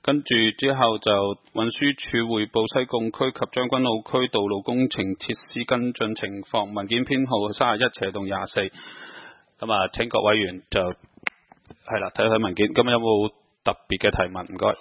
跟住之後就運輸署匯報西貢區及將軍澳區道路工程設施跟進情況，文件編號31/24。咁啊，請各委員就係啦睇睇文件。咁有冇特別嘅提問？唔該。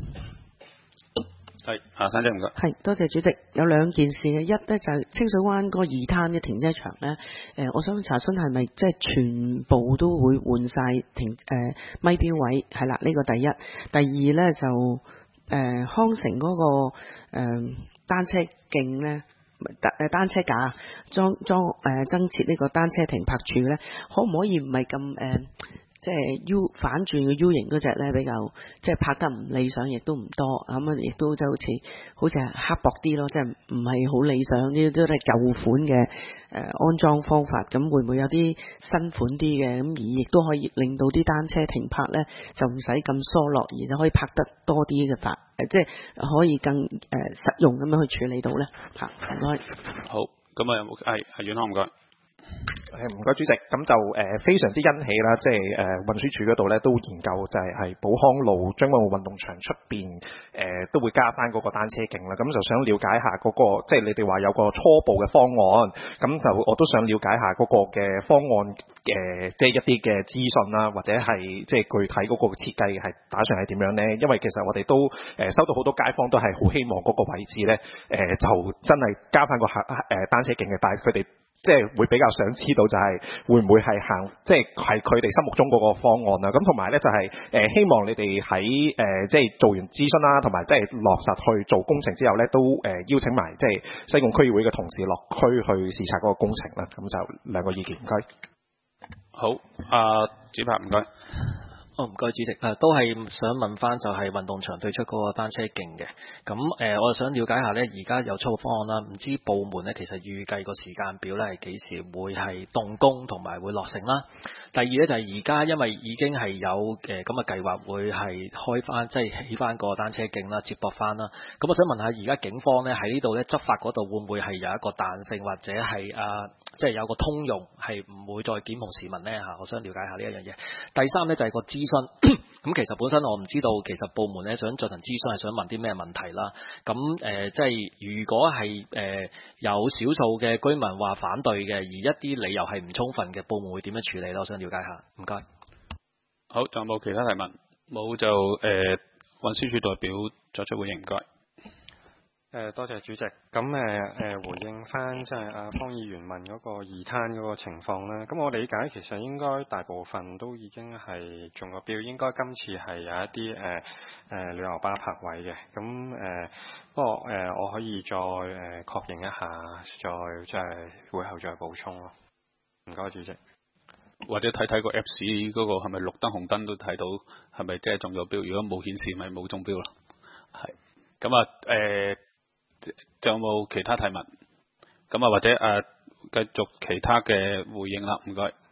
係珊姐唔該。 係，多謝主席。有兩件事嘅，一咧就係清水灣嗰個二灘嘅停車場咧，我想查詢係咪即係全部都會換晒咪標位？係啦，呢個第一。第二咧就康城嗰個單車徑咧，單車架增設呢個單車停泊處咧，可唔可以唔係咁即係反轉嘅 U 型嗰隻咧，比較即係拍得唔理想，亦都唔多咁啊，亦都即係好似係刻薄啲咯，即係唔係好理想，呢啲都係舊款嘅安裝方法。咁會唔會有啲新款啲嘅？咁而亦都可以令到啲單車停泊咧就唔使咁疏落，而就可以拍得多啲嘅法，即係可以更實用咁樣去處理到咧。嚇，唔該。 好，咁啊有冇係遠康唔該。 唔該主席，咁就非常之欣喜啦，即係運輸署嗰度咧都研究就係寶康路將軍澳運動場出邊都會加翻嗰個單車徑啦，咁就想了解下嗰個即係你哋話有個初步嘅方案，咁就我都想了解下嗰個嘅方案即係一啲嘅資訊啦，或者係即係具體嗰個設計係打算係點樣呢？因為其實我哋都收到好多街坊都係好希望嗰個位置咧就真係加翻個單車徑嘅，但係佢哋即係會比較想知道就係會唔會係行即係佢哋心目中嗰個方案啦。咁同埋咧就係希望你哋喺即係做完諮詢啦，同埋即係落實去做工程之後咧，都邀請埋即係西貢區議會嘅同事落區去視察嗰個工程啦。咁就兩個意見，唔該。 好，主拍唔該。 唔該主席，都係想問翻就係運動場對出嗰個單車徑嘅，咁我就想了解下呢，而家有初步方案啦，唔知部門呢其實預計個時間表呢係幾時會係動工同埋會落成啦？第二呢，就係而家因為已經係有咁嘅計劃會係開翻即係起翻個單車徑啦，接駁翻啦，咁我想問下而家警方呢喺呢度呢執法嗰度會唔會係有一個彈性或者係即係有個通用係唔會再檢控市民呢？我想了解下呢一樣嘢。第三呢，就係個諮詢，咁其實本身我唔知道其實部門呢想進行諮詢係想問啲咩問題啦。咁即係如果係有少數嘅居民話反對嘅，而一啲理由係唔充分嘅，部門會點樣處理呢？我想了解下，唔該。 好，仲有冇其他提問？冇就運輸署代表作出回應，唔該。 多謝主席。咁回應翻即係阿方議員問嗰個二灘嗰個情況啦。咁我理解其實應該大部分都已經係中咗標，應該今次係有一啲旅遊巴泊位嘅。咁不過我可以再確認一下，再即係會後再補充咯。唔該主席。 或者睇睇個 Apps 嗰個係咪綠燈紅燈都睇到係咪即係中咗標？如果冇顯示咪冇中標咯。係。咁仲有冇其他提問？咁或者繼續其他嘅回應啦，唔該。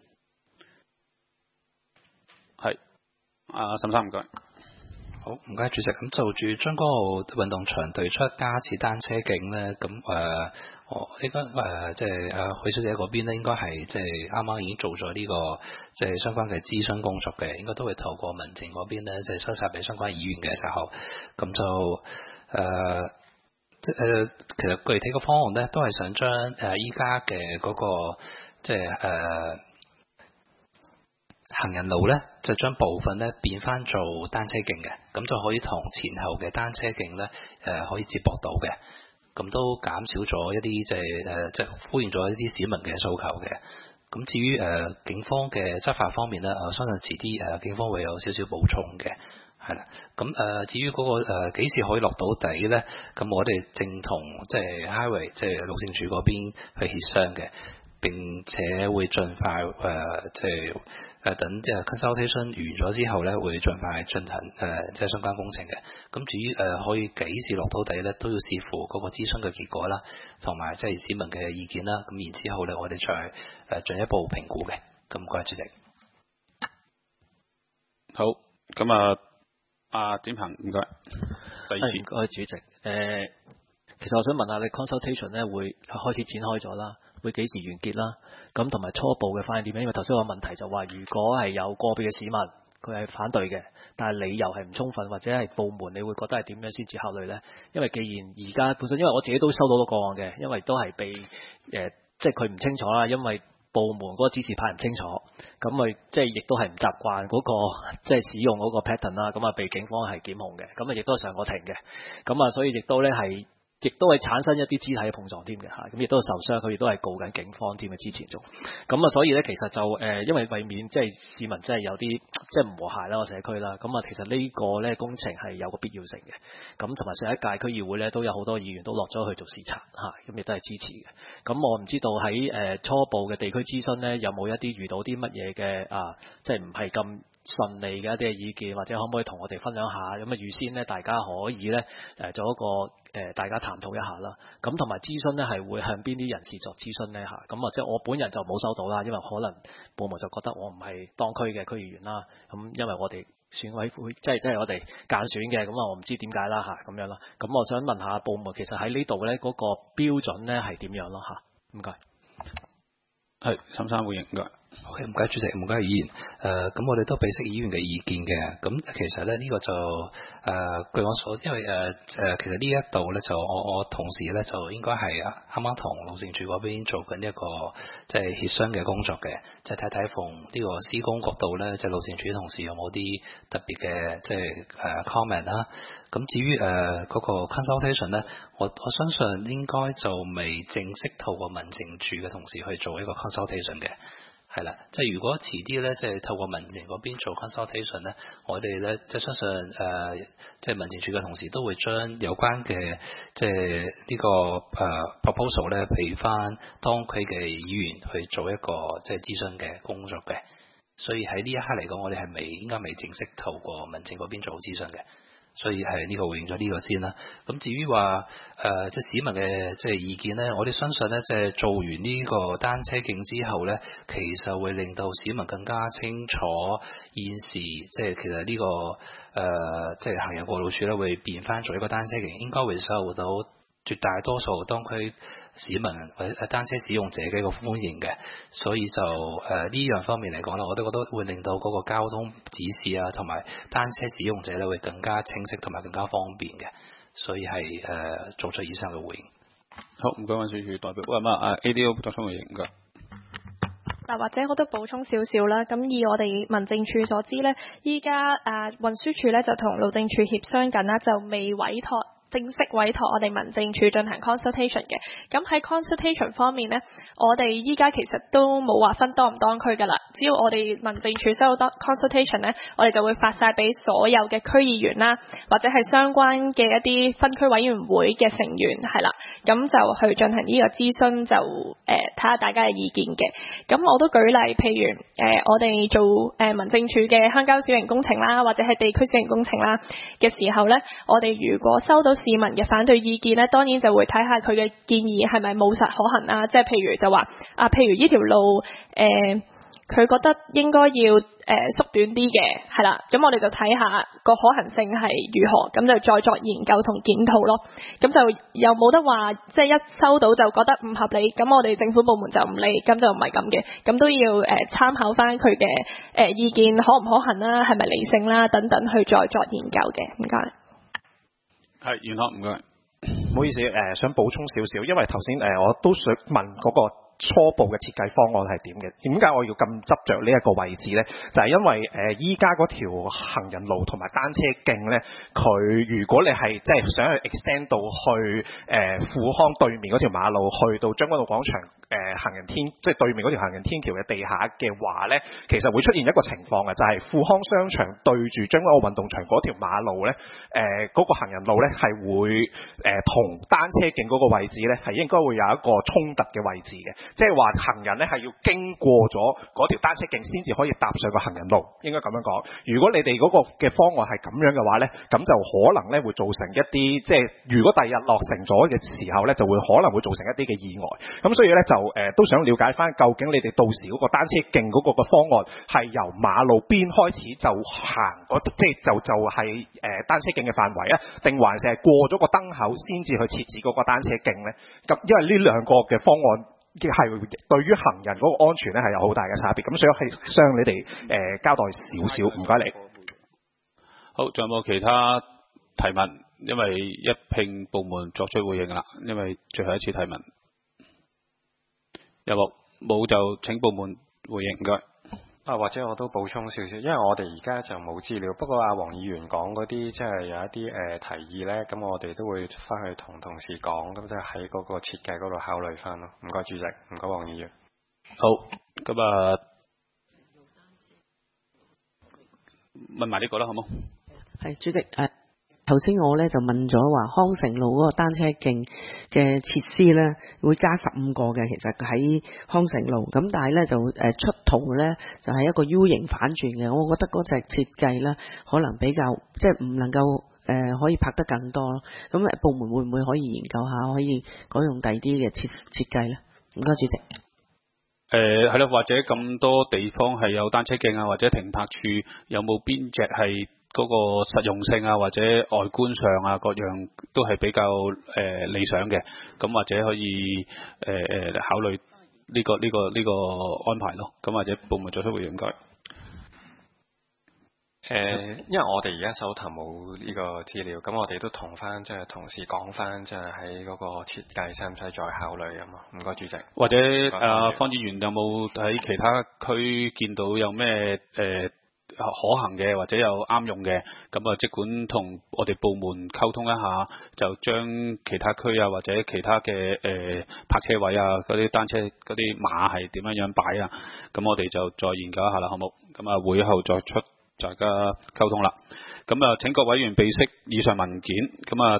係，沈生唔該。 好，唔該主席。咁就住將軍澳運動場對出加設單車徑咧，咁我應該即係許小姐嗰邊咧，應該係即係啱啱已經做咗呢個即係相關嘅諮詢工作嘅，應該都會透過民政嗰邊咧，即係收集俾相關議員嘅時候，咁就其實具體嘅方案咧，都係想將依家嘅嗰個即係行人路咧，就將部分咧變翻做單車徑嘅，咁就可以同前後嘅單車徑咧可以接駁到嘅，咁都減少咗一啲即係呼應咗一啲市民嘅訴求嘅。咁至於警方嘅執法方面咧，我相信遲啲警方會有少少補充嘅。係啦，咁至於嗰個幾時可以落到底咧？咁我哋正同即係 Highway 即係路政署嗰邊去協商嘅，並且會盡快即係等即係 consultation 完咗之後咧，會盡快進行即係相關工程嘅。咁至於可以幾時落到底咧，都要視乎嗰個諮詢嘅結果啦，同埋即係市民嘅意見啦。咁然之後咧，我哋再進一步評估嘅。咁唔該主席。 好，咁展鵬唔該。第二次。唔該主席。其實我想問下你 consultation 咧會開始展開咗啦，會幾時完結啦？咁同埋初步嘅反應點樣？因為頭先個問題就話，如果係有個別嘅市民佢係反對嘅，但係理由係唔充分，或者係部門你會覺得係點樣先至考慮呢？因為既然而家本身，因為我自己都收到個個案嘅，因為都係被即係佢唔清楚啦，因為部門嗰個指示牌唔清楚，咁佢即係亦都係唔習慣嗰個即係使用嗰個 pattern 啦，咁啊被警方係檢控嘅，咁啊亦都係上過庭嘅，咁啊所以亦都咧係。亦都係產生一啲肢體嘅碰撞添嘅嚇，咁亦都受傷，佢亦都係告緊警方添嘅之前做，咁啊所以咧其實就因為為免即係市民真係有啲即係唔和諧啦個社區啦，咁啊其實呢個咧工程係有個必要性嘅，咁同埋上一屆區議會咧都有好多議員都落咗去做視察嚇，咁亦都係支持嘅。咁我唔知道喺初步嘅地區諮詢咧有冇一啲遇到啲乜嘢嘅即係唔係咁順利嘅一啲嘅意見，或者可唔可以同我哋分享下？咁啊預先咧，大家可以咧做一個大家探討一下啦。咁同埋諮詢咧係會向邊啲人士作諮詢咧嚇？咁啊即係我本人就冇收到啦，因為可能部門就覺得我唔係當區嘅區議員啦。咁因為我哋選委會即係我哋間選嘅，咁啊我唔知點解啦嚇咁樣啦。咁我想問下部門其實喺呢度咧嗰個標準咧係點樣咯嚇？唔該。 係，岑生回應唔該。 OK， 唔該主席，唔該議員。咁我哋都備悉議員嘅意見嘅。咁其實咧呢個就據我所，因為其實呢一度咧就我同事咧就應該係啱啱同路政署嗰邊做緊一個即係協商嘅工作嘅，即係睇睇從呢個施工角度咧，即係路政署同事有冇啲特別嘅即係comment 啦。咁至於嗰個 consultation 咧，我相信應該就未正式透過民政處嘅同事去做一個 consultation 嘅。係啦，即係如果遲啲咧，即係透過民政嗰邊做 consultation 咧，我哋咧即係相信即係民政處嘅同事都會將有關嘅即係呢個proposal 咧，俾翻當區嘅議員去做一個即係諮詢嘅工作嘅。所以喺呢一刻嚟講，我哋係應該未正式透過民政嗰邊做諮詢嘅。所以係呢個回應咗呢個先啦。咁至於話即係市民嘅即係意見咧，我哋相信咧，即係做完呢個單車徑之後咧，其實會令到市民更加清楚現時即係其實呢個即係行人過路處咧會變翻做一個單車徑，應該會受到絕大多數當區市民或者單車使用者嘅一個歡迎嘅，所以就呢樣方面嚟講啦，我都覺得會令到嗰個交通指示啊，同埋單車使用者咧會更加清晰同埋更加方便嘅，所以係做出以上嘅回應。 好，唔該，運輸署代表，喂ADO 作出回應唔該。 嗱，或者我都補充少少啦。咁以我哋民政處所知咧，依家運輸署咧就同路政處協商緊啦，就未委託。正式委託我哋民政處進行 consultation 嘅，咁喺 consultation 方面呢，我哋依家其實都冇話分當唔當區㗎啦。只要我哋民政處收到 consultation 呢，我哋就會發晒俾所有嘅區議員啦，或者係相關嘅一啲分區委員會嘅成員係啦，咁就去進行呢個諮詢，就睇下大家嘅意見嘅。咁我都舉例，譬如我哋做民政處嘅鄉郊小型工程啦，或者係地區小型工程啦嘅時候呢，我哋如果收到市民嘅反對意見呢，當然就會睇下佢嘅建議係咪務實可行啊。即係譬如就話譬如呢條路佢覺得應該要縮短啲嘅，係啦，咁我哋就睇下個可行性係如何，咁就再作研究同檢討咯。咁就又冇得話即係一收到就覺得唔合理，咁我哋政府部門就唔理，咁就唔係咁嘅，咁都要參考翻佢嘅意見可唔可行啦，係咪理性啦等等去再作研究嘅。唔該。 係，袁學唔該。 唔好意思，想補充少少，因為頭先我都想問嗰個初步嘅設計方案係點嘅？點解我要咁執着呢一個位置呢？就係因為依家嗰條行人路同埋單車徑呢，佢如果你係即係想去 extend 到去富康對面嗰條馬路，去到將軍澳廣場行人天，即係對面嗰條行人天橋嘅地下嘅話呢，其實會出現一個情況嘅，就係富康商場對住將軍澳運動場嗰條馬路呢，嗰個行人路呢係會同單車徑嗰個位置呢係應該會有一個衝突嘅位置嘅。即係話行人咧係要經過咗嗰條單車徑先至可以踏上個行人路，應該咁樣講。如果你哋嗰個嘅方案係咁樣嘅話咧，咁就可能咧會造成一啲即係如果第日落成咗嘅時候咧，就會可能會造成一啲嘅意外。咁所以咧就都想了解翻，究竟你哋到時嗰個單車徑嗰個嘅方案係由馬路邊開始就行即係就係單車徑嘅範圍啊，定還是係過咗個燈口先至去設置嗰個單車徑咧？咁因為呢兩個嘅方案亦係對於行人嗰個安全咧係有好大嘅差別。咁所以係想你哋交代少少，唔該你。 好，仲有冇其他提問？因為一併部門作出回應啦，因為最後一次提問。有冇？冇就請部門回應，唔該。 或者我都補充少少，因為我哋而家就冇資料。不過阿黃議員講嗰啲，即係有一啲提議呢，咁我哋都會翻去同同事講，咁就喺嗰個設計嗰度考慮翻咯。唔該主席，唔該黃議員。 好，咁啊，問埋呢個啦，好冇？ 係主席頭先我咧就問咗話康城路嗰個單車徑嘅設施咧會加15個嘅，其實喺康城路咁，但係咧就出圖咧就係一個 U 型反轉嘅，我覺得嗰隻設計咧可能比較即係唔能夠可以拍得更多咯。咁部門會唔會可以研究下可以改用第二啲嘅設計咧？唔該主席。 係咯，或者咁多地方係有單車徑啊，或者停泊處有冇邊隻係嗰個實用性啊，或者外觀上啊，各樣都係比較理想嘅，咁或者可以考慮呢個安排咯。咁或者部門作出回應，唔該。 因為我哋而家手頭冇呢個資料，咁我哋都同翻即係同事講翻，即係喺嗰個設計使唔使再考慮啊嘛？唔該主席。或者方議員有冇喺其他區見到有咩可行嘅或者有啱用嘅，咁啊即管同我哋部門溝通一下，就將其他區啊或者其他嘅泊車位啊嗰啲單車嗰啲碼係點樣擺啊，咁我哋就再研究一下啦，好冇？咁啊會後再出大家溝通啦。咁啊請各委員備悉以上文件，咁啊